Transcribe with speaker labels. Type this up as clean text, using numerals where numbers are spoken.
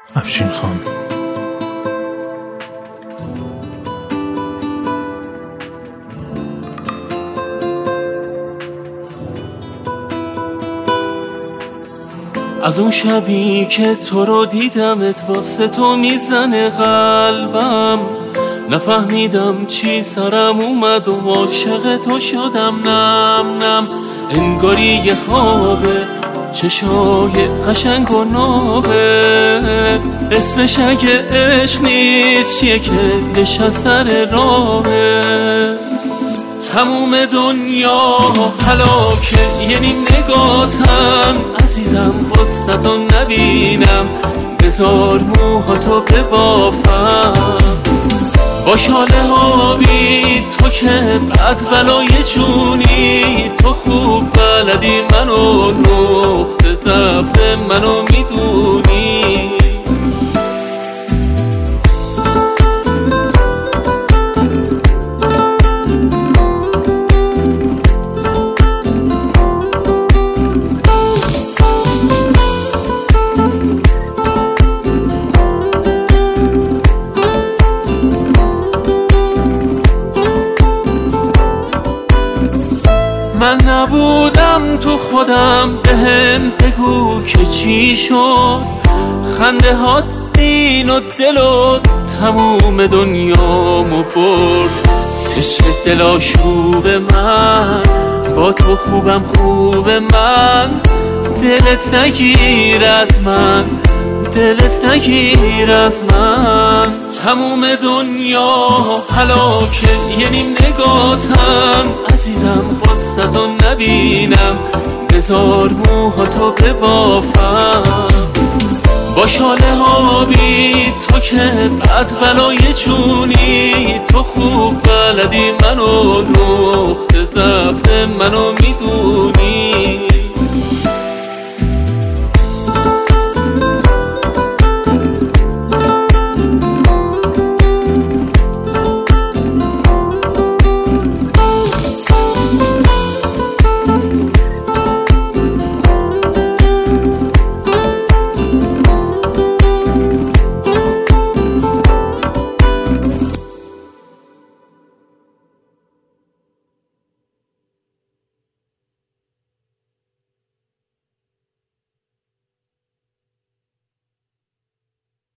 Speaker 1: افشین خان.
Speaker 2: از اون شبی که تو رو دیدمت واسه تو میزنه قلبم، نفهمیدم چی سرم اومد و عاشق تو شدم. نم انگاری یه خوابه، چشای قشنگ و نابه، اسمش اگه عشق نیست چیه که نشست سر راهه. تموم دنیا هلاکه یه نیم نگاتم، عزیزم خواستتو نبینم، بذار موهاتو ببافم با شاله ها بی تو که بد بلای جونی. تو خوب بلدی منو، نقطه ضعف منو میدونی. من نبودم تو خودم، بهم بگو که چی شد. خنده ها دین و دل و تموم دنیامو برد. عشق دل آشوب من، با تو خوبم خوب من. دلت نگیر از من، دلت نگیر از من. تموم دنیا هلاکه یه نیم نگاتم، عزیزم خواستتو نبینم، بذار موهاتو ببافم با شاله ها بی تو که بد بلای جونی. تو خوب بلدی منو، نقطه ضعف منو میدونی.